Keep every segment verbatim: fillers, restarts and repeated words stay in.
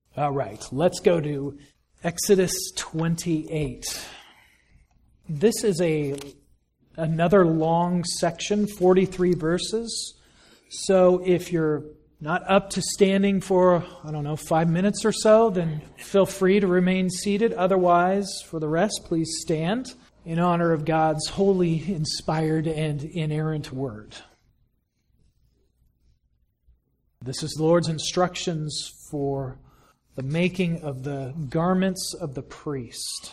All right, let's go to Exodus twenty-eight. This is a another long section, forty-three verses. So if you're not up to standing for, I don't know, five minutes or so, then feel free to remain seated. Otherwise, for the rest, please stand in honor of God's holy, inspired, and inerrant word. This is the Lord's instructions for the making of the garments of the priest.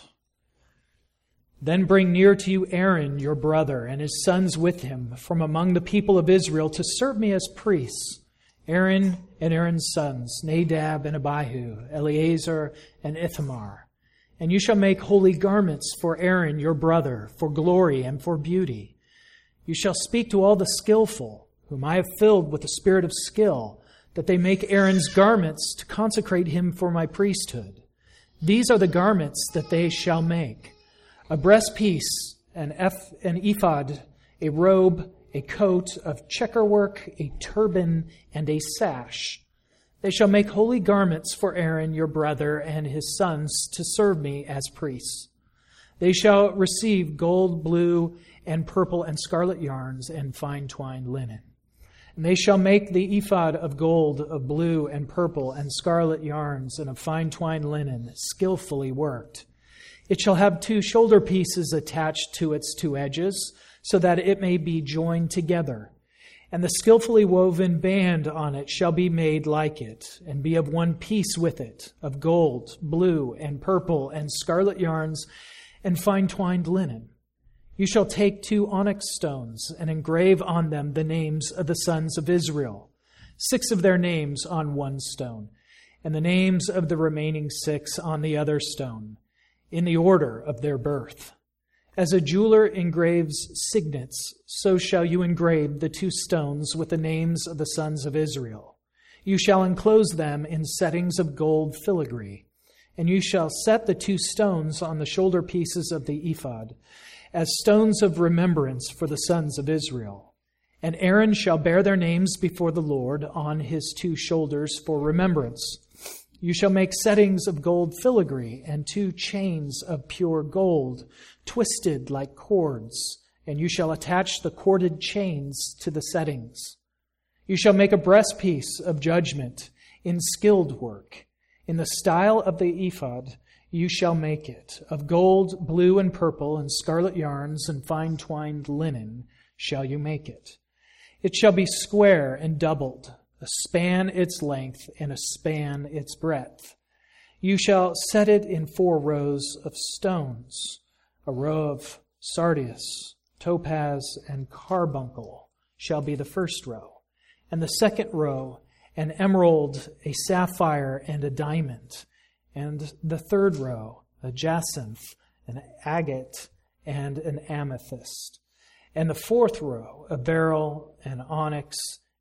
Then bring near to you Aaron, your brother, and his sons with him, from among the people of Israel, to serve me as priests. Aaron and Aaron's sons, Nadab and Abihu, Eleazar and Ithamar. And you shall make holy garments for Aaron, your brother, for glory and for beauty. You shall speak to all the skillful, whom I have filled with the spirit of skill, that they make Aaron's garments to consecrate him for my priesthood. These are the garments that they shall make: a breastpiece, an, eph- an ephod, a robe, a coat of checkerwork, a turban, and a sash. They shall make holy garments for Aaron, your brother, and his sons to serve me as priests. They shall receive gold, blue, and purple, and scarlet yarns, and fine twined linen. And they shall make the ephod of gold, of blue, and purple, and scarlet yarns, and of fine twined linen, skillfully worked. It shall have two shoulder pieces attached to its two edges, so that it may be joined together. And the skillfully woven band on it shall be made like it, and be of one piece with it, of gold, blue, and purple, and scarlet yarns, and fine twined linen. You shall take two onyx stones, and engrave on them the names of the sons of Israel, six of their names on one stone, and the names of the remaining six on the other stone, in the order of their birth. As a jeweler engraves signets, so shall you engrave the two stones with the names of the sons of Israel. You shall enclose them in settings of gold filigree, and you shall set the two stones on the shoulder pieces of the ephod, as stones of remembrance for the sons of Israel. And Aaron shall bear their names before the Lord on his two shoulders for remembrance. You shall make settings of gold filigree and two chains of pure gold, twisted like cords, and you shall attach the corded chains to the settings. You shall make a breastpiece of judgment in skilled work. In the style of the ephod you shall make it. Of gold, blue, and purple, and scarlet yarns, and fine twined linen shall you make it. It shall be square and doubled, a span its length, and a span its breadth. You shall set it in four rows of stones. A row of sardius, topaz, and carbuncle shall be the first row, and the second row an emerald, a sapphire, and a diamond, and the third row a jacinth, an agate, and an amethyst, and the fourth row a beryl, an onyx,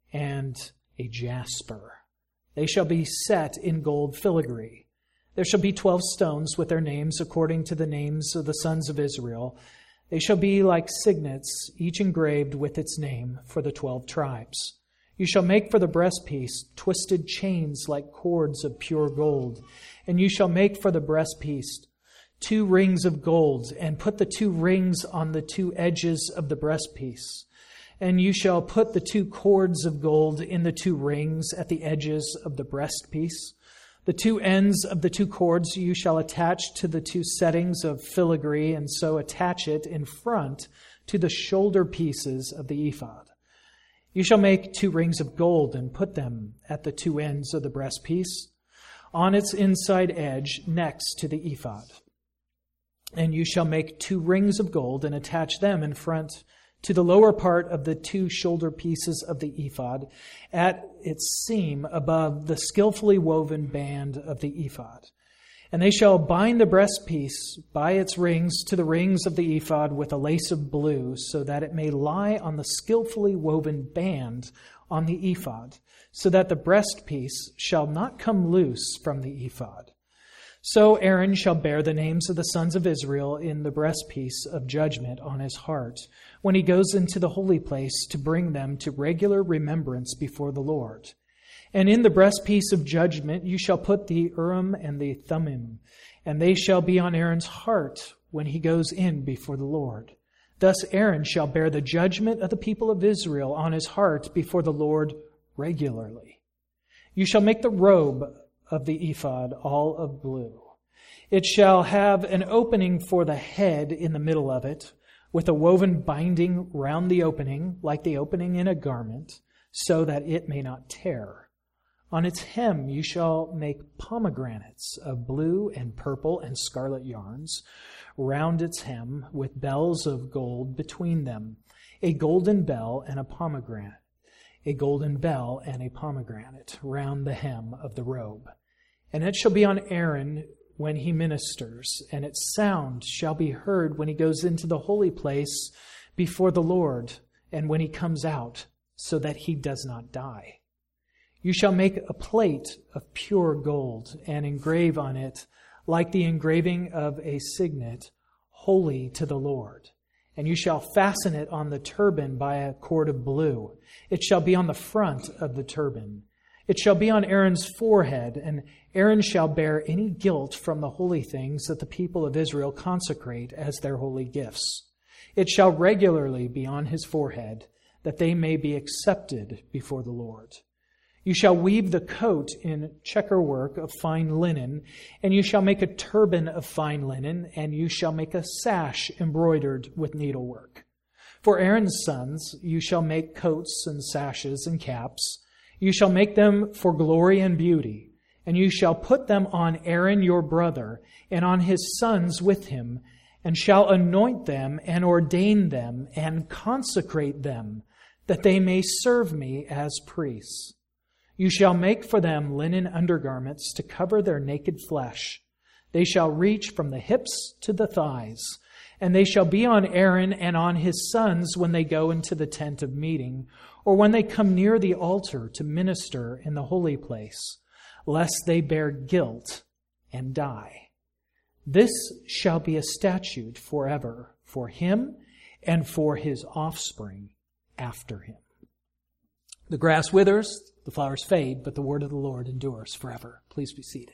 and a jasper. They shall be set in gold filigree. There shall be twelve stones with their names according to the names of the sons of Israel. They shall be like signets, each engraved with its name for the twelve tribes. You shall make for the breastpiece twisted chains like cords of pure gold. And you shall make for the breastpiece two rings of gold, and put the two rings on the two edges of the breastpiece. And you shall put the two cords of gold in the two rings at the edges of the breastpiece. The two ends of the two cords you shall attach to the two settings of filigree, and so attach it in front to the shoulder pieces of the ephod. You shall make two rings of gold, and put them at the two ends of the breastpiece, on its inside edge next to the ephod. And you shall make two rings of gold, and attach them in front to the lower part of the two shoulder pieces of the ephod, at its seam above the skillfully woven band of the ephod. And they shall bind the breastpiece by its rings to the rings of the ephod with a lace of blue, so that it may lie on the skillfully woven band on the ephod, so that the breastpiece shall not come loose from the ephod. So Aaron shall bear the names of the sons of Israel in the breastpiece of judgment on his heart, when he goes into the holy place to bring them to regular remembrance before the Lord. And in the breastpiece of judgment you shall put the Urim and the Thummim, and they shall be on Aaron's heart when he goes in before the Lord. Thus Aaron shall bear the judgment of the people of Israel on his heart before the Lord regularly. You shall make the robe of the ephod all of blue. It shall have an opening for the head in the middle of it, with a woven binding round the opening, like the opening in a garment, so that it may not tear. On its hem you shall make pomegranates of blue and purple and scarlet yarns, round its hem, with bells of gold between them, a golden bell and a pomegranate, a golden bell and a pomegranate round the hem of the robe. And it shall be on Aaron when he ministers, and its sound shall be heard when he goes into the holy place before the Lord, and when he comes out, so that he does not die. You shall make a plate of pure gold, and engrave on it, like the engraving of a signet, holy to the Lord. And you shall fasten it on the turban by a cord of blue. It shall be on the front of the turban. It shall be on Aaron's forehead, and Aaron shall bear any guilt from the holy things that the people of Israel consecrate as their holy gifts. It shall regularly be on his forehead, that they may be accepted before the Lord. You shall weave the coat in checker work of fine linen, and you shall make a turban of fine linen, and you shall make a sash embroidered with needlework. For Aaron's sons you shall make coats and sashes and caps. You shall make them for glory and beauty, and you shall put them on Aaron your brother, and on his sons with him, and shall anoint them, and ordain them, and consecrate them, that they may serve me as priests. You shall make for them linen undergarments to cover their naked flesh. They shall reach from the hips to the thighs, and they shall be on Aaron and on his sons when they go into the tent of meeting, or when they come near the altar to minister in the holy place, lest they bear guilt and die. This shall be a statute forever for him and for his offspring after him. The grass withers, the flowers fade, but the word of the Lord endures forever. Please be seated.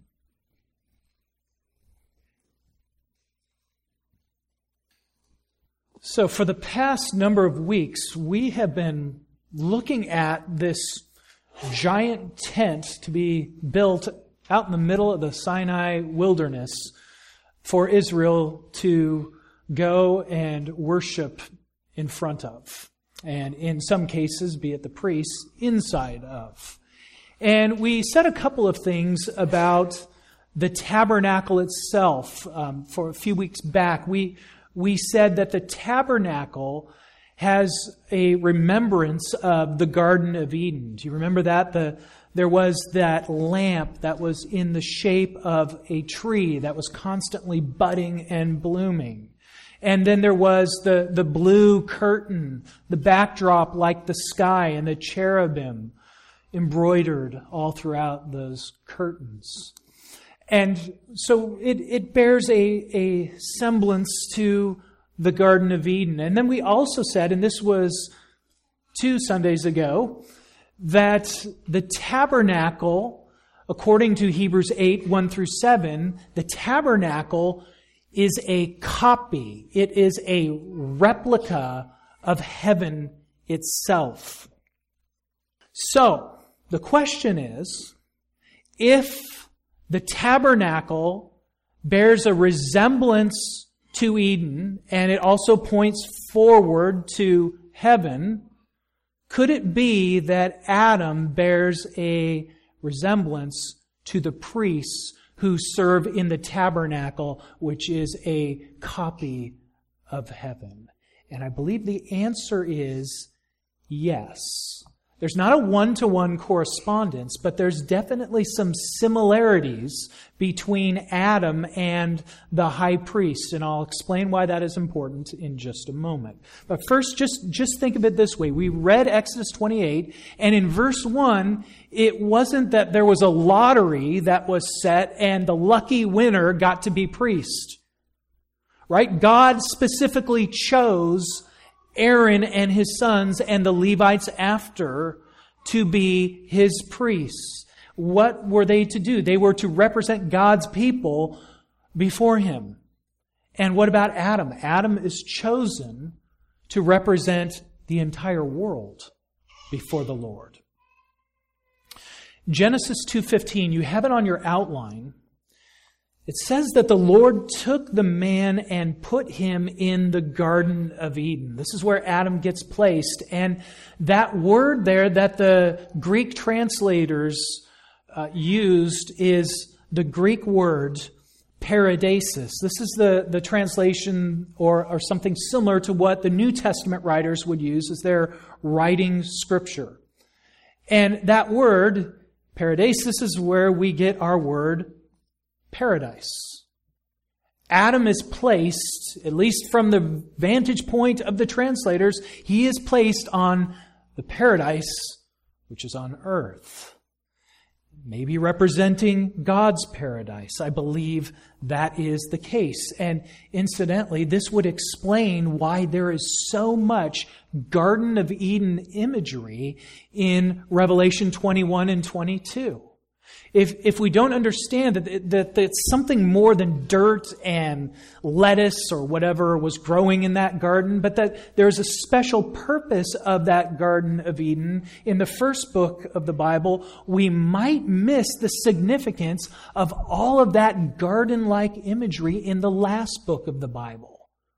So for the past number of weeks, we have been looking at this giant tent to be built out in the middle of the Sinai wilderness for Israel to go and worship in front of. And in some cases, be it the priests, inside of. And we said a couple of things about the tabernacle itself. Um, for a few weeks back, we we said that the tabernacle has a remembrance of the Garden of Eden. Do you remember that? The there was that lamp that was in the shape of a tree that was constantly budding and blooming. And then there was the, the blue curtain, the backdrop like the sky, and the cherubim embroidered all throughout those curtains. And so it, it bears a, a semblance to the Garden of Eden. And then we also said, and this was two Sundays ago, that the tabernacle, according to Hebrews eight, one through seven, the tabernacle is a copy. It is a replica of heaven itself. So, the question is, if the tabernacle bears a resemblance to Eden, and it also points forward to heaven, could it be that Adam bears a resemblance to the priests who serve in the tabernacle, which is a copy of heaven? And I believe the answer is yes. There's not a one-to-one correspondence, but there's definitely some similarities between Adam and the high priest, and I'll explain why that is important in just a moment. But first, just, just think of it this way. We read Exodus twenty-eight, and in verse one, it wasn't that there was a lottery that was set and the lucky winner got to be priest. Right? God specifically chose Aaron and his sons and the Levites after to be His priests. What were they to do? They were to represent God's people before Him. And what about Adam? Adam is chosen to represent the entire world before the Lord. Genesis two fifteen, you have it on your outline. It says that the Lord took the man and put him in the Garden of Eden. This is where Adam gets placed. And that word there that the Greek translators uh, used is the Greek word paradises. This is the, the translation or, or something similar to what the New Testament writers would use as they're writing Scripture. And that word, paradises, is where we get our word paradise. Adam is placed, at least from the vantage point of the translators, he is placed on the paradise which is on earth. Maybe representing God's paradise. I believe that is the case. And incidentally, this would explain why there is so much Garden of Eden imagery in Revelation twenty-one and twenty-two. If if we don't understand that, that, that it's something more than dirt and lettuce or whatever was growing in that garden, but that there's a special purpose of that Garden of Eden in the first book of the Bible, we might miss the significance of all of that garden-like imagery in the last book of the Bible.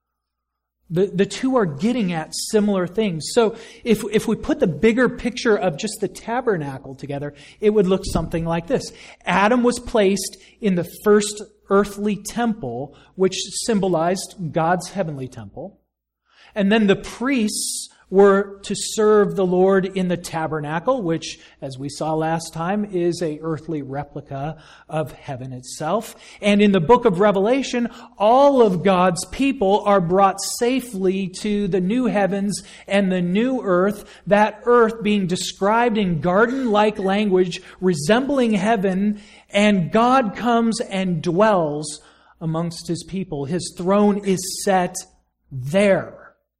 The, the two are getting at similar things. So if, if we put the bigger picture of just the tabernacle together, it would look something like this. Adam was placed in the first earthly temple, which symbolized God's heavenly temple. And then the priests were to serve the Lord in the tabernacle, which, as we saw last time, is a earthly replica of heaven itself. And in the book of Revelation, all of God's people are brought safely to the new heavens and the new earth, that earth being described in garden-like language, resembling heaven, and God comes and dwells amongst His people. His throne is set there.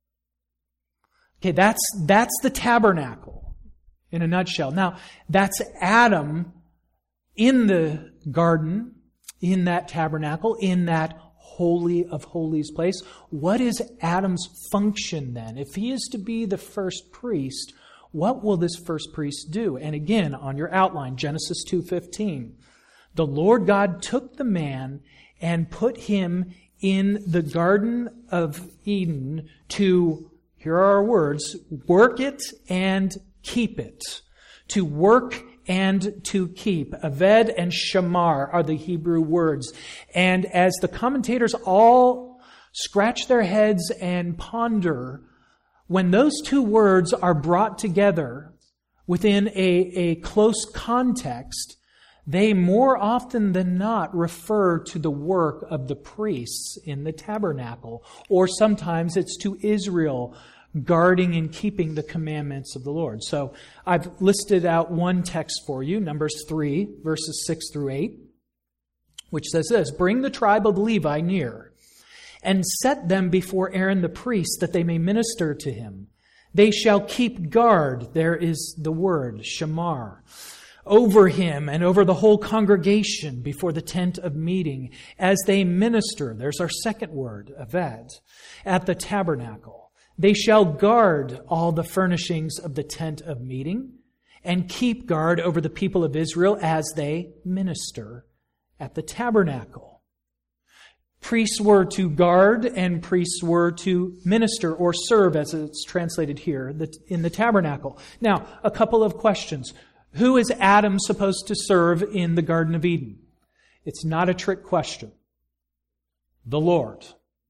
Okay, that's, that's the tabernacle in a nutshell. Now, that's Adam in the garden, in that tabernacle, in that holy of holies place. What is Adam's function then? If he is to be the first priest, what will this first priest do? And again, on your outline, Genesis two fifteen. The Lord God took the man and put him in the Garden of Eden to, here are our words, work it and keep it. To work and to keep. Aved and shamar are the Hebrew words. And as the commentators all scratch their heads and ponder, when those two words are brought together within a, a close context, they more often than not refer to the work of the priests in the tabernacle. Or sometimes it's to Israel guarding and keeping the commandments of the Lord. So I've listed out one text for you, Numbers three, verses six through eight, which says this: Bring the tribe of Levi near, and set them before Aaron the priest, that they may minister to him. They shall keep guard, there is the word, shamar, over him and over the whole congregation before the tent of meeting, as they minister, there's our second word, aved, at the tabernacle. They shall guard all the furnishings of the tent of meeting and keep guard over the people of Israel as they minister at the tabernacle. Priests were to guard and priests were to minister or serve, as it's translated here in the tabernacle. Now, a couple of questions. Who is Adam supposed to serve in the Garden of Eden? It's not a trick question. The Lord.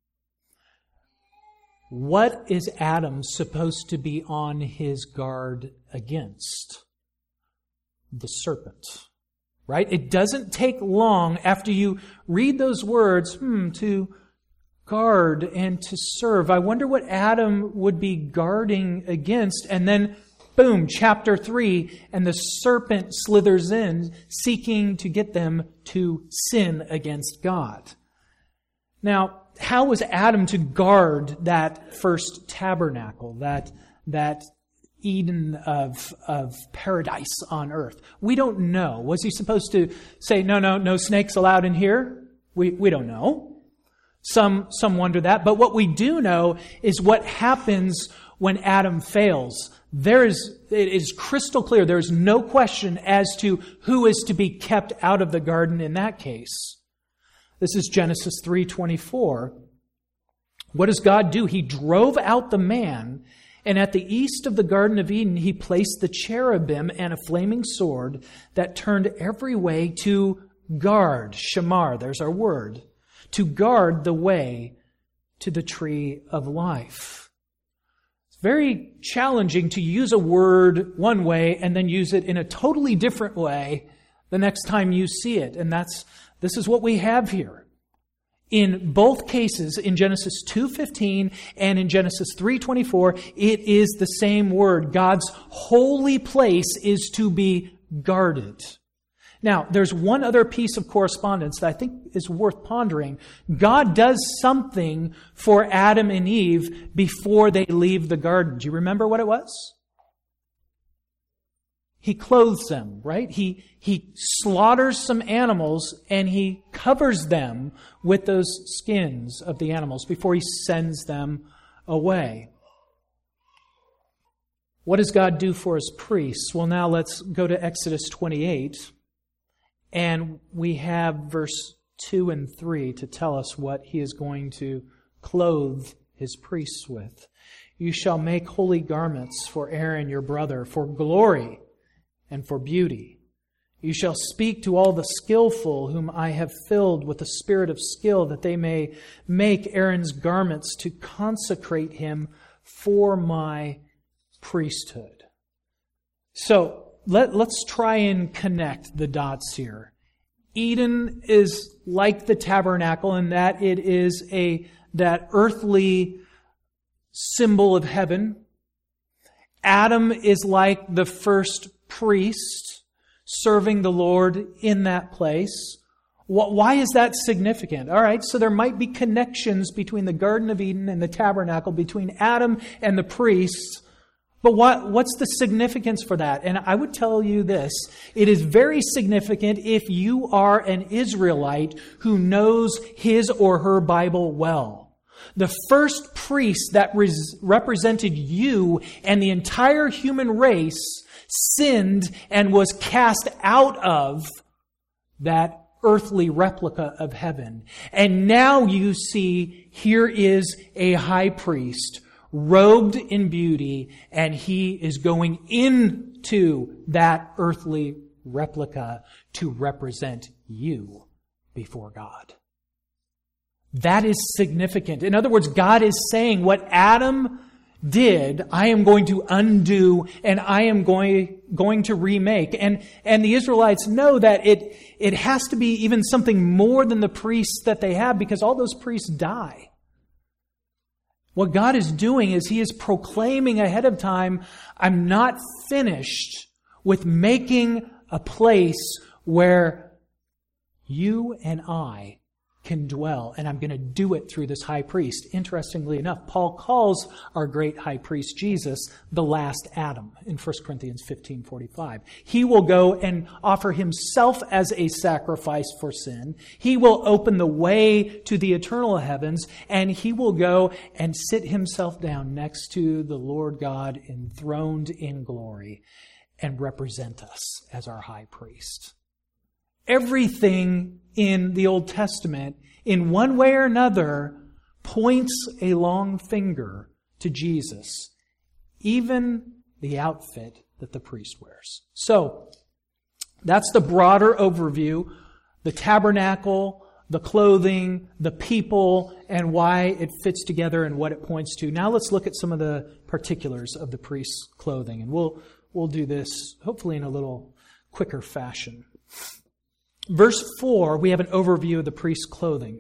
What is Adam supposed to be on his guard against? The serpent. Right? It doesn't take long after you read those words, hmm, to guard and to serve. I wonder what Adam would be guarding against. And then, boom, chapter three, and the serpent slithers in, seeking to get them to sin against God. Now, how was Adam to guard that first tabernacle, that, that Eden of, of paradise on earth? We don't know. Was he supposed to say, no, no, no snakes allowed in here? We, we don't know. Some, some wonder that. But what we do know is what happens when Adam fails. There is, it is crystal clear. There is no question as to who is to be kept out of the garden in that case. This is Genesis three twenty-four. What does God do? He drove out the man, and at the east of the Garden of Eden, he placed the cherubim and a flaming sword that turned every way to guard, shamar, there's our word, to guard the way to the tree of life. It's very challenging to use a word one way and then use it in a totally different way the next time you see it. And that's, this is what we have here. In both cases, in Genesis two fifteen and in Genesis three twenty-four, it is the same word. God's holy place is to be guarded. Now, there's one other piece of correspondence that I think is worth pondering. God does something for Adam and Eve before they leave the garden. Do you remember what it was? He clothes them, right? He, he slaughters some animals and he covers them with those skins of the animals before he sends them away. What does God do for his priests? Well, now let's go to Exodus twenty-eight. And we have verse two and three to tell us what he is going to clothe his priests with. You shall make holy garments for Aaron your brother, for glory and for beauty. You shall speak to all the skillful whom I have filled with the spirit of skill, that they may make Aaron's garments to consecrate him for my priesthood. So, Let, let's try and connect the dots here. Eden is like the tabernacle in that it is a that earthly symbol of heaven. Adam is like the first priest serving the Lord in that place. Why is that significant? All right, so there might be connections between the Garden of Eden and the tabernacle, between Adam and the priests. But what, what's the significance for that? And I would tell you this. It is very significant if you are an Israelite who knows his or her Bible well. The first priest that res- represented you and the entire human race sinned and was cast out of that earthly replica of heaven. And now you see, here is a high priest robed in beauty, and he is going into that earthly replica to represent you before God. That is significant. In other words, God is saying what Adam did, I am going to undo and I am going, going to remake. And, and the Israelites know that it, it has to be even something more than the priests that they have, because all those priests die. What God is doing is He is proclaiming ahead of time, I'm not finished with making a place where you and I can dwell, and I'm going to do it through this high priest. Interestingly enough, Paul calls our great high priest Jesus the last Adam in First Corinthians fifteen forty-five. He will go and offer himself as a sacrifice for sin. He will open the way to the eternal heavens, and he will go and sit himself down next to the Lord God enthroned in glory and represent us as our high priest. Everything in the Old Testament, in one way or another, points a long finger to Jesus. Even the outfit that the priest wears. So, that's the broader overview. The tabernacle, the clothing, the people, and why it fits together and what it points to. Now let's look at some of the particulars of the priest's clothing. And we'll, we'll do this hopefully in a little quicker fashion. Verse four, we have an overview of the priest's clothing.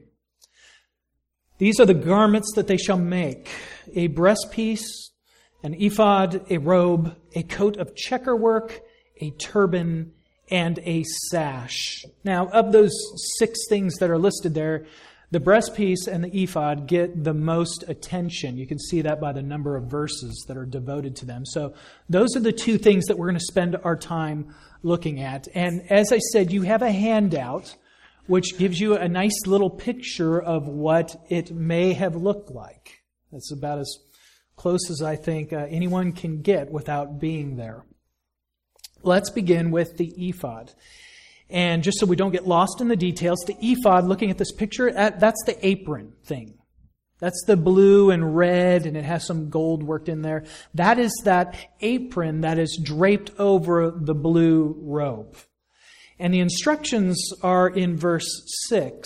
These are the garments that they shall make: a breastpiece, an ephod, a robe, a coat of checkerwork, a turban, and a sash. Now, of those six things that are listed there, The breastpiece and the ephod get the most attention. You can see that by the number of verses that are devoted to them. So those are the two things that we're going to spend our time looking at. And as I said, you have a handout which gives you a nice little picture of what it may have looked like. That's about as close as I think uh, anyone can get without being there. Let's begin with the ephod. And just so we don't get lost in the details, the ephod, looking at this picture, that's the apron thing. That's the blue and red, and it has some gold worked in there. That is that apron that is draped over the blue robe. And the instructions are in verse six.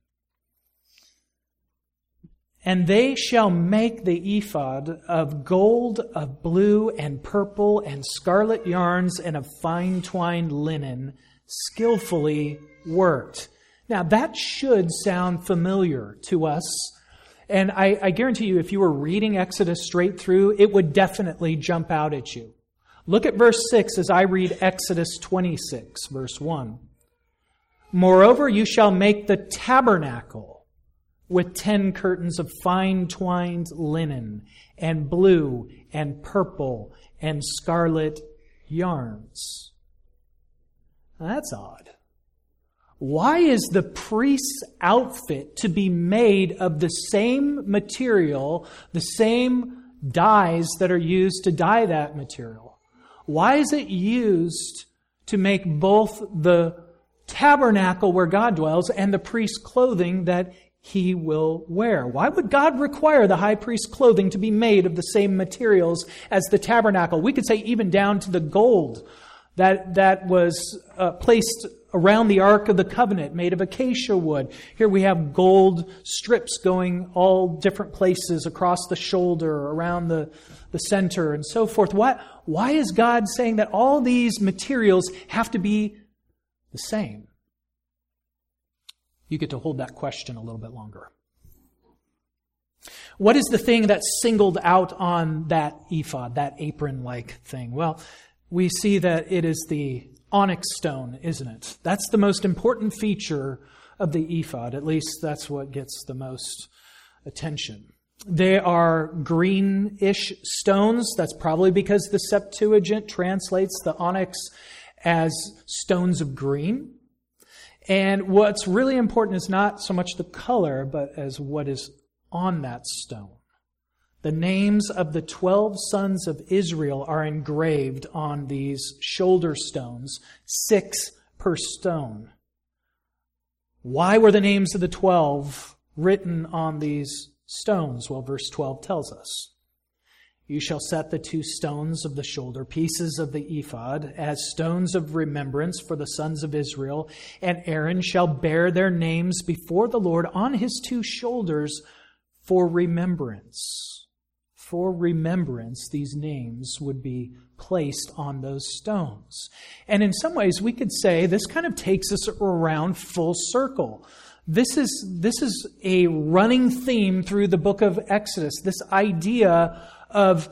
And they shall make the ephod of gold, of blue and purple and scarlet yarns and of fine twined linen, skillfully worked. Now that should sound familiar to us. And I, I guarantee you, if you were reading Exodus straight through, it would definitely jump out at you. Look at verse six as I read Exodus twenty-six, verse one. Moreover, you shall make the tabernacle with ten curtains of fine twined linen and blue and purple and scarlet yarns. Now, that's odd. Why is the priest's outfit to be made of the same material, the same dyes that are used to dye that material? Why is it used to make both the tabernacle where God dwells and the priest's clothing that he will wear? Why would God require the high priest's clothing to be made of the same materials as the tabernacle? We could say even down to the gold that that was uh, placed around the Ark of the Covenant, made of acacia wood. Here we have gold strips going all different places across the shoulder, around the, the center, and so forth. Why, why is God saying that all these materials have to be the same? You get to hold that question a little bit longer. What is the thing that's singled out on that ephod, that apron-like thing? Well, we see that it is the onyx stone, isn't it? That's the most important feature of the ephod. At least that's what gets the most attention. They are greenish stones. That's probably because the Septuagint translates the onyx as stones of green. And what's really important is not so much the color, but as what is on that stone. The names of the twelve sons of Israel are engraved on these shoulder stones, six per stone. Why were the names of the twelve written on these stones? Well, verse twelve tells us. You shall set the two stones of the shoulder pieces of the ephod as stones of remembrance for the sons of Israel, and Aaron shall bear their names before the Lord on his two shoulders for remembrance. For remembrance, these names would be placed on those stones. And in some ways, we could say this kind of takes us around full circle. This is, this is a running theme through the book of Exodus, this idea of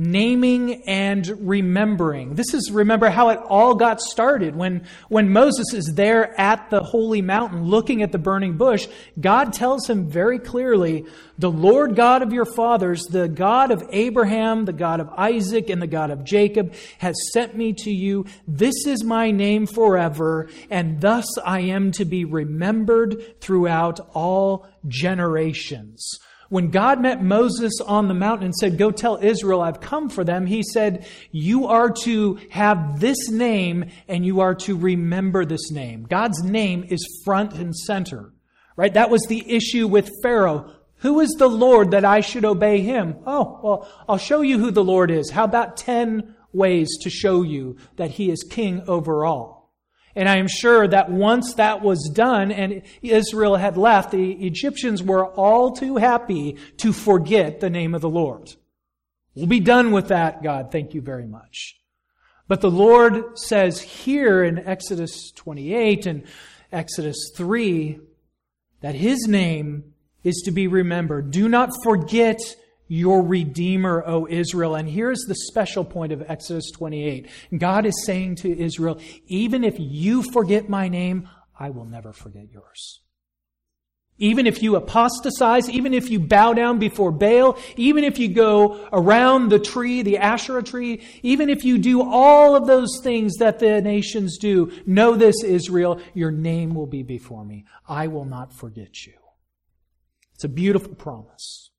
naming and remembering. This is, remember, how it all got started. When, when Moses is there at the holy mountain looking at the burning bush, God tells him very clearly, the Lord God of your fathers, the God of Abraham, the God of Isaac, and the God of Jacob, has sent me to you. This is my name forever, and thus I am to be remembered throughout all generations. When God met Moses on the mountain and said, go tell Israel I've come for them, he said, you are to have this name and you are to remember this name. God's name is front and center, right? That was the issue with Pharaoh. Who is the Lord that I should obey him? Oh, well, I'll show you who the Lord is. How about ten ways to show you that he is king over all? And I am sure that once that was done and Israel had left, the Egyptians were all too happy to forget the name of the Lord. We'll be done with that, God. Thank you very much. But the Lord says here in Exodus twenty-eight and Exodus three that his name is to be remembered. Do not forget your Redeemer, O Israel. And here's the special point of Exodus twenty-eight. God is saying to Israel, even if you forget my name, I will never forget yours. Even if you apostatize, even if you bow down before Baal, even if you go around the tree, the Asherah tree, even if you do all of those things that the nations do, know this, Israel, your name will be before me. I will not forget you. It's a beautiful promise.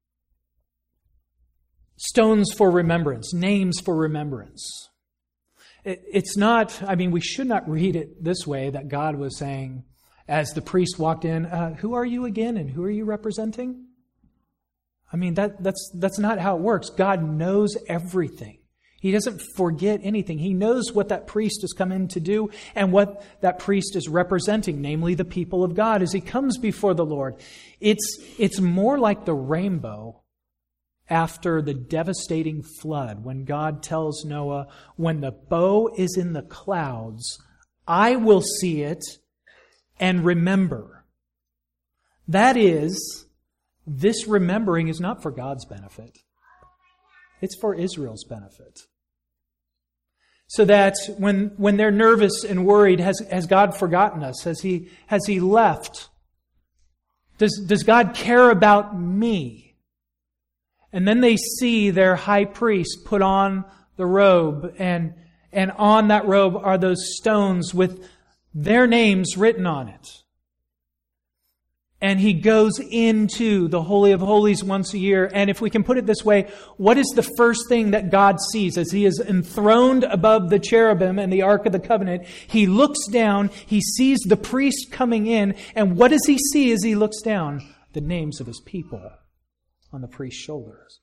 Stones for remembrance, names for remembrance. It, it's not, I mean, we should not read it this way, that God was saying, as the priest walked in, uh, who are you again and who are you representing? I mean, that, that's, that's not how it works. God knows everything. He doesn't forget anything. He knows what that priest has come in to do and what that priest is representing, namely the people of God as he comes before the Lord. It's, it's more like the rainbow after the devastating flood, when God tells Noah, when the bow is in the clouds, I will see it and remember. That is, this remembering is not for God's benefit. It's for Israel's benefit. So that when, when they're nervous and worried, has, has God forgotten us? Has He, has He left? Does, does God care about me? And then they see their high priest put on the robe, and, and on that robe are those stones with their names written on it. And he goes into the Holy of Holies once a year. And if we can put it this way, what is the first thing that God sees as he is enthroned above the cherubim and the Ark of the Covenant? He looks down, he sees the priest coming in, and what does he see as he looks down? The names of his people on the priest's shoulders.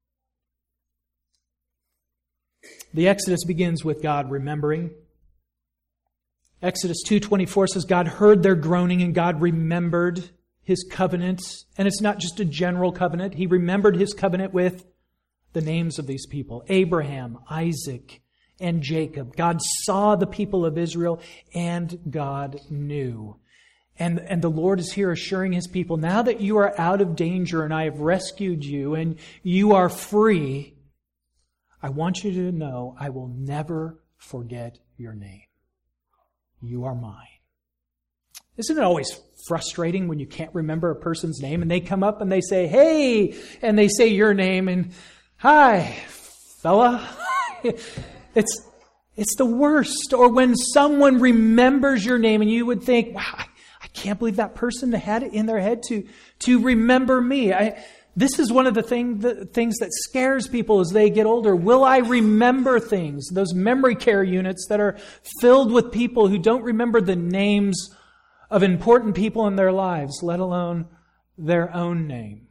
The Exodus begins with God remembering. Exodus two twenty-four says God heard their groaning and God remembered His covenant. And it's not just a general covenant. He remembered His covenant with the names of these people. Abraham, Isaac, and Jacob. God saw the people of Israel and God knew. And, and the Lord is here assuring His people, now that you are out of danger and I have rescued you and you are free, I want you to know I will never forget your name. You are mine. Isn't it always frustrating when you can't remember a person's name and they come up and they say, hey, and they say your name and hi, fella. It's, it's the worst. Or when someone remembers your name and you would think, wow, I, I can't believe that person had it in their head to, to remember me. I, This is one of the, thing, the things that scares people as they get older. Will I remember things? Those memory care units that are filled with people who don't remember the names of important people in their lives, let alone their own name.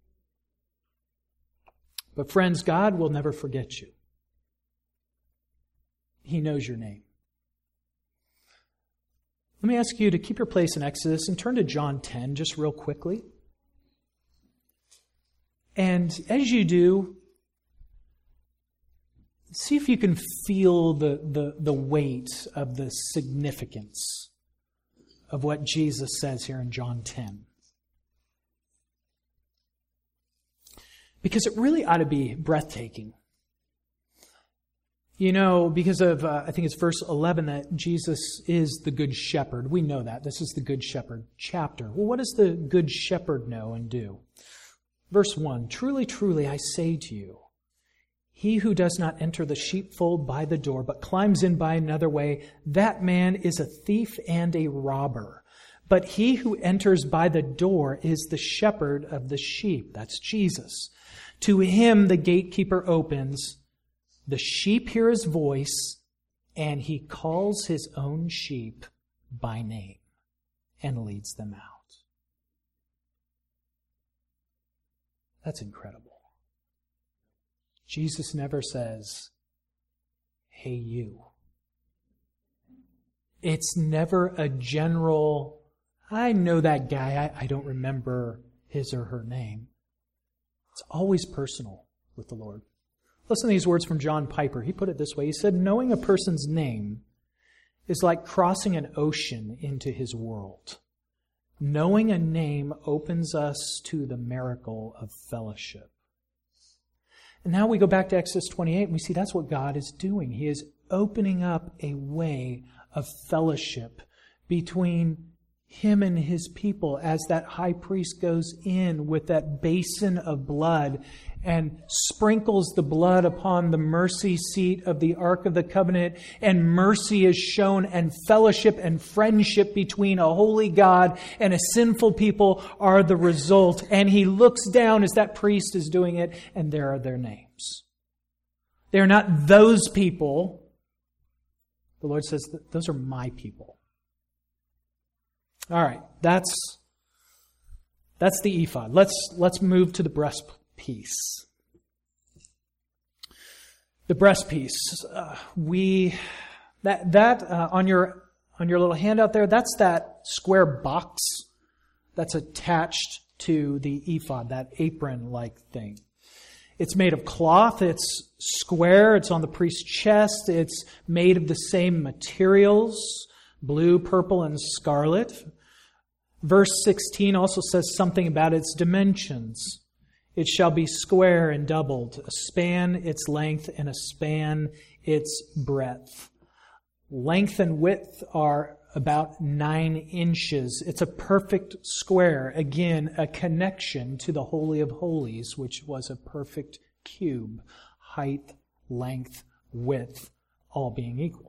But friends, God will never forget you. He knows your name. Let me ask you to keep your place in Exodus and turn to John ten just real quickly. And as you do, see if you can feel the, the, the weight of the significance of what Jesus says here in John ten. Because it really ought to be breathtaking. You know, because of, uh, I think it's verse eleven, that Jesus is the Good Shepherd. We know that. This is the Good Shepherd chapter. Well, what does the Good Shepherd know and do? Verse one, truly, truly, I say to you, he who does not enter the sheepfold by the door, but climbs in by another way, that man is a thief and a robber. But he who enters by the door is the shepherd of the sheep. That's Jesus. To him the gatekeeper opens. The sheep hear his voice, and he calls his own sheep by name and leads them out. That's incredible. Jesus never says, hey, you. It's never a general, I know that guy, I, I don't remember his or her name. It's always personal with the Lord. Listen to these words from John Piper. He put it this way. He said, knowing a person's name is like crossing an ocean into his world. Knowing a name opens us to the miracle of fellowship. And now we go back to Exodus twenty-eight and we see that's what God is doing. He is opening up a way of fellowship between him and his people as that high priest goes in with that basin of blood and sprinkles the blood upon the mercy seat of the Ark of the Covenant, and mercy is shown, and fellowship and friendship between a holy God and a sinful people are the result. And he looks down as that priest is doing it, and there are their names. They are not those people. The Lord says, those are my people. All right, that's that's the ephod. Let's let's move to the breastpiece. The breastpiece. Uh, we that that uh, on your on your little handout there. That's that square box that's attached to the ephod, that apron-like thing. It's made of cloth. It's square. It's on the priest's chest. It's made of the same materials, blue, purple, and scarlet. Verse sixteen also says something about its dimensions. It shall be square and doubled, a span its length and a span its breadth. Length and width are about nine inches. It's a perfect square. Again, a connection to the Holy of Holies, which was a perfect cube. Height, length, width, all being equal.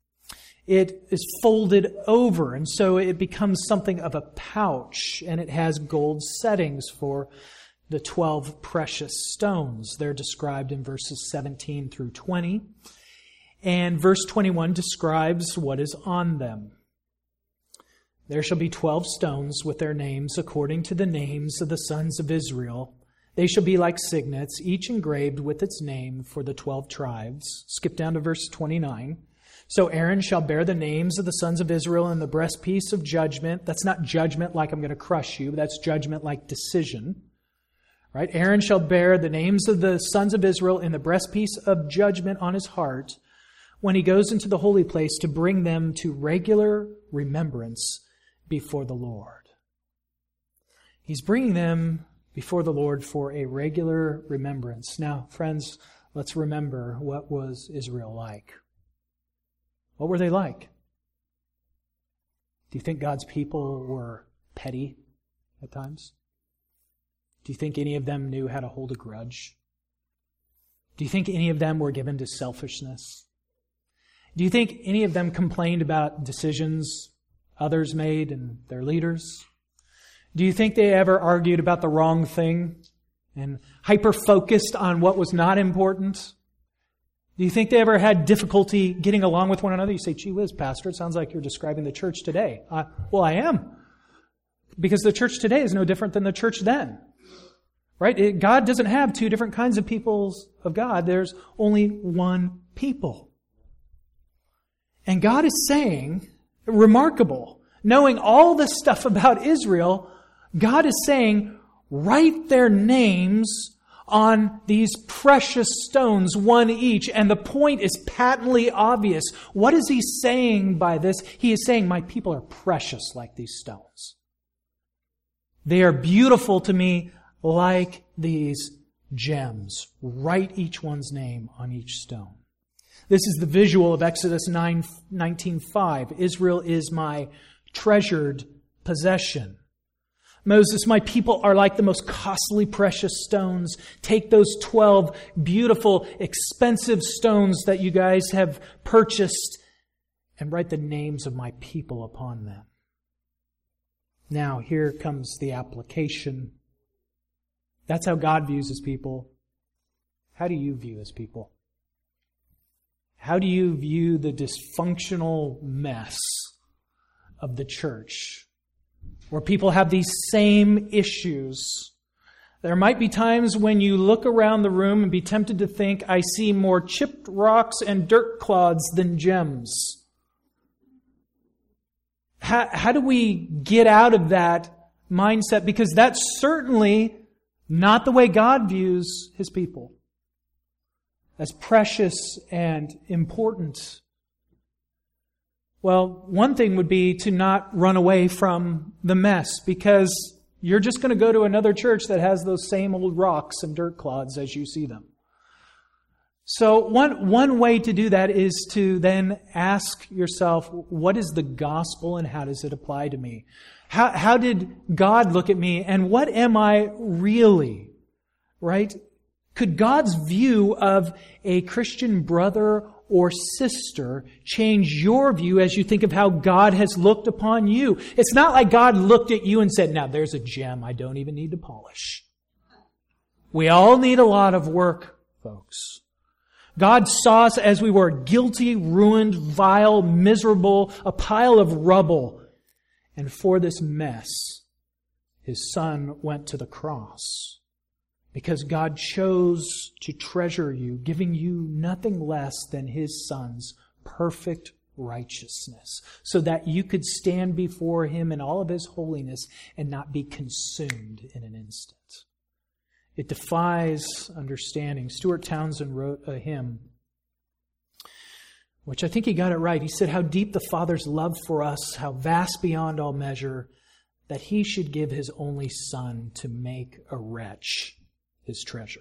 It is folded over, and so it becomes something of a pouch, and it has gold settings for the twelve precious stones. They're described in verses seventeen through twenty. And verse twenty-one describes what is on them. There shall be twelve stones with their names according to the names of the sons of Israel. They shall be like signets, each engraved with its name for the twelve tribes. Skip down to verse twenty-nine. So Aaron shall bear the names of the sons of Israel in the breastpiece of judgment. That's not judgment like I'm going to crush you. That's judgment like decision. Right? Aaron shall bear the names of the sons of Israel in the breastpiece of judgment on his heart when he goes into the holy place to bring them to regular remembrance before the Lord. He's bringing them before the Lord for a regular remembrance. Now, friends, let's remember, what was Israel like? What were they like? Do you think God's people were petty at times? Do you think any of them knew how to hold a grudge? Do you think any of them were given to selfishness? Do you think any of them complained about decisions others made and their leaders? Do you think they ever argued about the wrong thing and hyper-focused on what was not important? Do you think they ever had difficulty getting along with one another? You say, gee whiz, Pastor, it sounds like you're describing the church today. Uh, well, I am. Because the church today is no different than the church then. Right? It, God doesn't have two different kinds of peoples of God. There's only one people. And God is saying, remarkable, knowing all this stuff about Israel, God is saying, write their names on these precious stones, one each. And the point is patently obvious. What is he saying by this? He is saying, my people are precious like these stones. They are beautiful to me like these gems. Write each one's name on each stone. This is the visual of Exodus nine nineteen five. Israel is my treasured possession. Moses, my people are like the most costly precious stones. Take those twelve beautiful, expensive stones that you guys have purchased and write the names of my people upon them. Now, here comes the application. That's how God views His people. How do you view His people? How do you view the dysfunctional mess of the church, where people have these same issues? There might be times when you look around the room and be tempted to think, I see more chipped rocks and dirt clods than gems. How, how do we get out of that mindset? Because that's certainly not the way God views His people, as precious and important. Well, one thing would be to not run away from the mess, because you're just going to go to another church that has those same old rocks and dirt clods as you see them. So one, one way to do that is to then ask yourself, what is the gospel and how does it apply to me? How, how did God look at me and what am I really? Right? Could God's view of a Christian brother or sister change your view as you think of how God has looked upon you? It's not like God looked at you and said, now there's a gem I don't even need to polish. We all need a lot of work, folks. God saw us as we were guilty, ruined, vile, miserable, a pile of rubble. And for this mess, His Son went to the cross. Because God chose to treasure you, giving you nothing less than His Son's perfect righteousness, so that you could stand before Him in all of His holiness and not be consumed in an instant. It defies understanding. Stuart Townsend wrote a hymn, which I think he got it right. He said, how deep the Father's love for us, how vast beyond all measure, that He should give His only Son to make a wretch His treasure.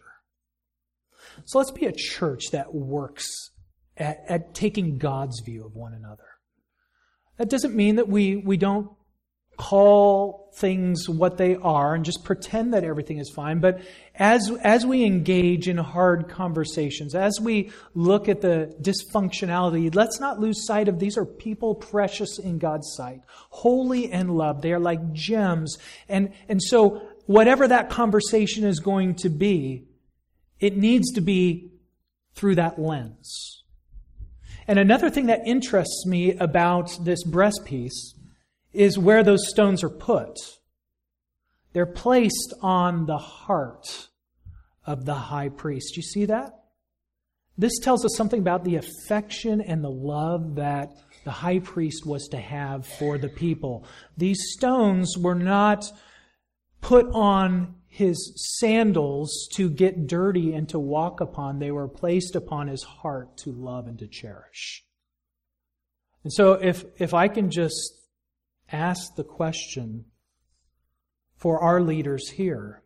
So let's be a church that works at, at taking God's view of one another. That doesn't mean that we, we don't call things what they are and just pretend that everything is fine. But as, as we engage in hard conversations, as we look at the dysfunctionality, let's not lose sight of these are people precious in God's sight, holy and loved. They are like gems. And, and so whatever that conversation is going to be, it needs to be through that lens. And another thing that interests me about this breastpiece is where those stones are put. They're placed on the heart of the high priest. You see that? This tells us something about the affection and the love that the high priest was to have for the people. These stones were not put on his sandals to get dirty and to walk upon. They were placed upon his heart to love and to cherish. And so if, if I can just ask the question for our leaders here,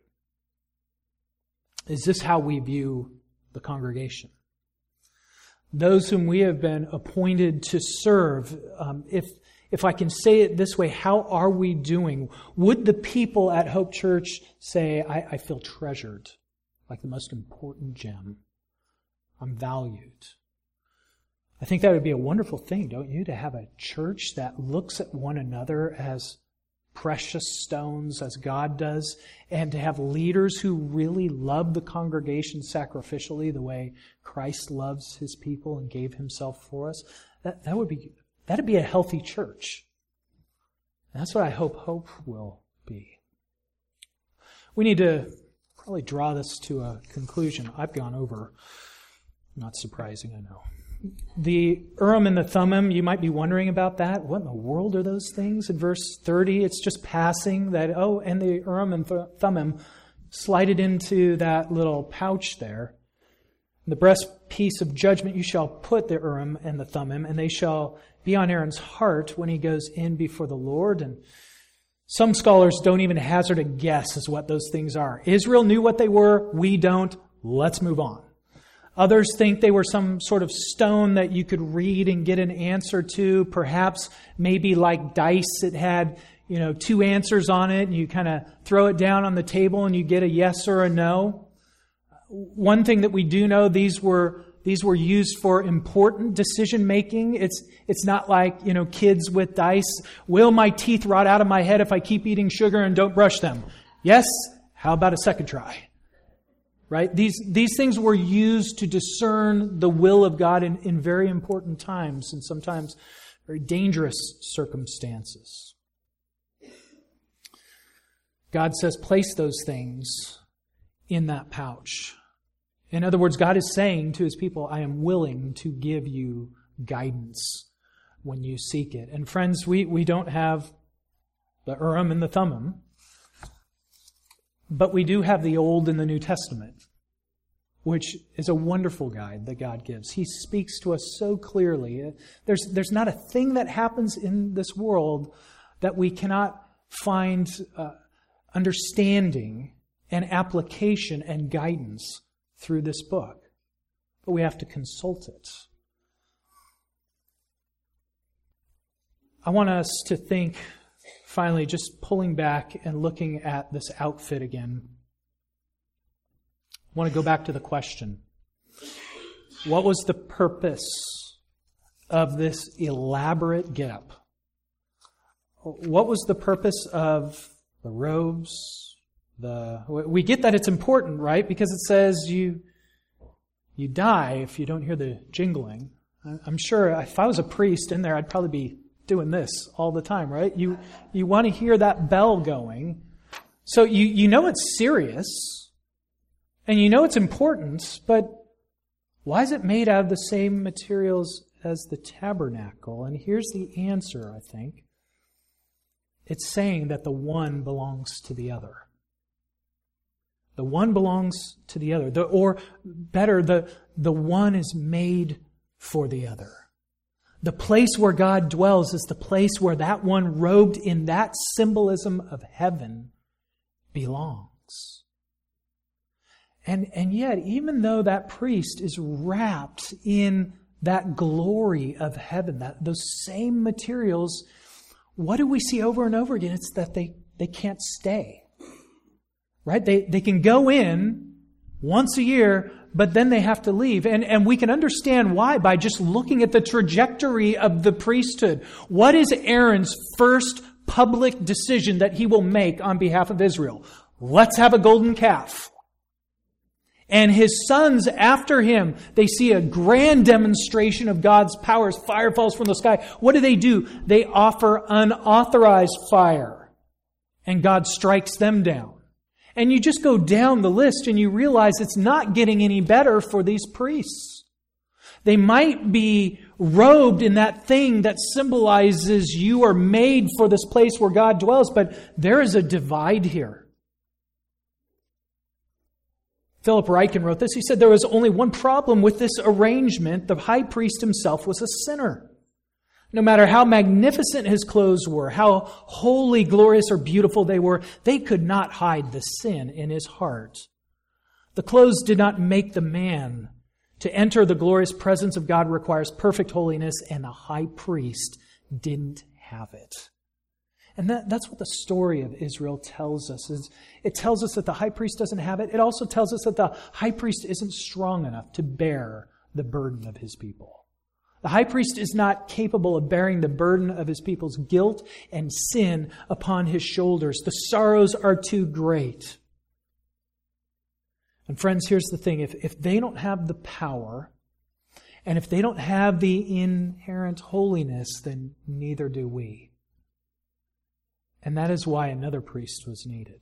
is this how we view the congregation? Those whom we have been appointed to serve, um, if if I can say it this way, how are we doing? Would the people at Hope Church say, I, I feel treasured, like the most important gem. I'm valued. I think that would be a wonderful thing, don't you? To have a church that looks at one another as precious stones, as God does, and to have leaders who really love the congregation sacrificially the way Christ loves His people and gave Himself for us. That, that would be, that'd be a healthy church. And that's what I hope Hope will be. We need to probably draw this to a conclusion. I've gone over. Not surprising, I know. The Urim and the Thummim, you might be wondering about that. What in the world are those things? In verse thirty, it's just passing that, oh, and the Urim and Thummim slided into that little pouch there. In the breastpiece of judgment you shall put the Urim and the Thummim, and they shall be on Aaron's heart when he goes in before the Lord. And some scholars don't even hazard a guess as what those things are. Israel knew what they were. We don't. Let's move on. Others think they were some sort of stone that you could read and get an answer to. Perhaps maybe like dice, it had, you know, two answers on it, and you kind of throw it down on the table and you get a yes or a no. One thing that we do know, these were these were used for important decision making. It's it's not like, you know, kids with dice. Will my teeth rot out of my head if I keep eating sugar and don't brush them? Yes. How about a second try? Right? These these things were used to discern the will of God in, in very important times and sometimes very dangerous circumstances. God says, place those things in that pouch. In other words, God is saying to His people, I am willing to give you guidance when you seek it. And friends, we, we don't have the Urim and the Thummim, but we do have the Old and the New Testament, which is a wonderful guide that God gives. He speaks to us so clearly. There's, there's not a thing that happens in this world that we cannot find uh, understanding and application and guidance through this book. but we have to consult it. I want us to think, finally, just pulling back and looking at this outfit again. I want to go back to the question. What was the purpose of this elaborate get-up? What was the purpose of the robes? The we get that it's important, right? Because it says you you die if you don't hear the jingling. I'm sure if I was a priest in there, I'd probably be doing this all the time, right? You you want to hear that bell going. So you, you know it's serious, and you know it's important, but why is it made out of the same materials as the tabernacle? And here's the answer, I think. It's saying that the one belongs to the other. The one belongs to the other. The, or better, the, the one is made for the other. The place where God dwells is the place where that one robed in that symbolism of heaven belongs. And, and yet, even though that priest is wrapped in that glory of heaven, that those same materials, what do we see over and over again? It's that they, they can't stay. Right? They, they can go in once a year, but then they have to leave. And, and we can understand why by just looking at the trajectory of the priesthood. What is Aaron's first public decision that he will make on behalf of Israel? Let's have a golden calf. And his sons after him, they see a grand demonstration of God's powers. Fire falls from the sky. What do they do? They offer unauthorized fire. And God strikes them down. And you just go down the list and you realize it's not getting any better for these priests. They might be robed in that thing that symbolizes you are made for this place where God dwells, but there is a divide here. Philip Ryken wrote this. He said there was only one problem with this arrangement. The high priest himself was a sinner. No matter how magnificent his clothes were, how holy, glorious, or beautiful they were, they could not hide the sin in his heart. The clothes did not make the man. To enter the glorious presence of God requires perfect holiness, and the high priest didn't have it. And that, that's what the story of Israel tells us. Is it tells us that the high priest doesn't have it. It also tells us that the high priest isn't strong enough to bear the burden of his people. The high priest is not capable of bearing the burden of his people's guilt and sin upon his shoulders. The sorrows are too great. And friends, here's the thing. If, if they don't have the power, and if they don't have the inherent holiness, then neither do we. And that is why another priest was needed.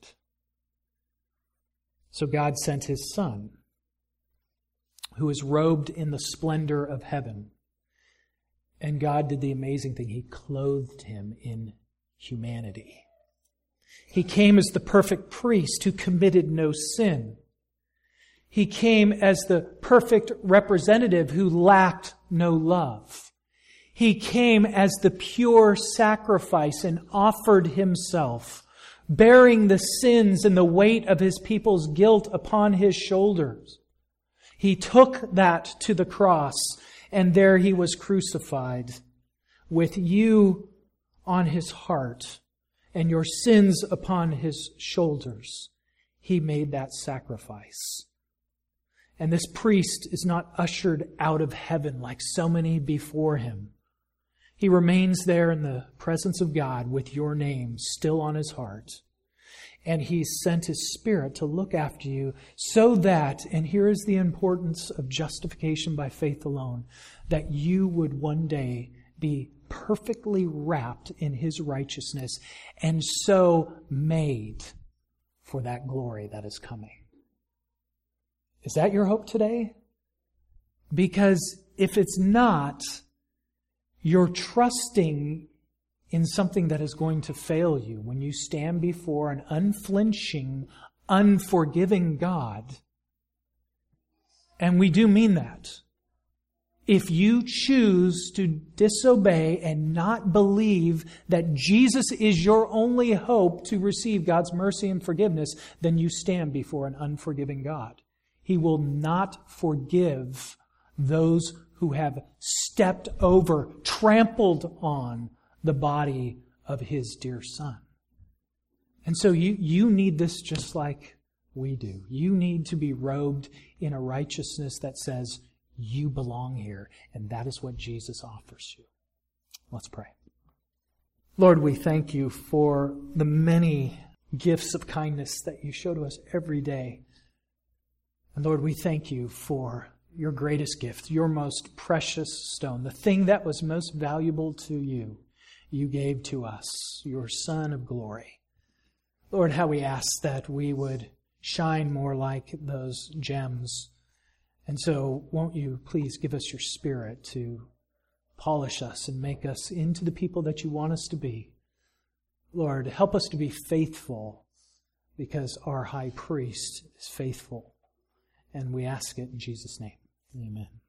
So God sent His Son, who is robed in the splendor of heaven. And God did the amazing thing. He clothed Him in humanity. He came as the perfect priest who committed no sin. He came as the perfect representative who lacked no love. He came as the pure sacrifice and offered Himself, bearing the sins and the weight of His people's guilt upon His shoulders. He took that to the cross, and there He was crucified with you on His heart and your sins upon His shoulders. He made that sacrifice. And this priest is not ushered out of heaven like so many before him. He remains there in the presence of God with your name still on His heart. And He sent His Spirit to look after you so that, and here is the importance of justification by faith alone, that you would one day be perfectly wrapped in His righteousness and so made for that glory that is coming. Is that your hope today? Because if it's not, you're trusting in something that is going to fail you when you stand before an unflinching, unforgiving God. And we do mean that. If you choose to disobey and not believe that Jesus is your only hope to receive God's mercy and forgiveness, then you stand before an unforgiving God. He will not forgive those who have stepped over, trampled on the body of His dear Son. And so you, you need this just like we do. You need to be robed in a righteousness that says you belong here, and that is what Jesus offers you. Let's pray. Lord, we thank you for the many gifts of kindness that you show to us every day. And Lord, we thank you for your greatest gift, your most precious stone, the thing that was most valuable to you, you gave to us, your Son of glory. Lord, how we ask that we would shine more like those gems. And so won't you please give us your Spirit to polish us and make us into the people that you want us to be. Lord, help us to be faithful because our high priest is faithful. And we ask it in Jesus' name. Amen.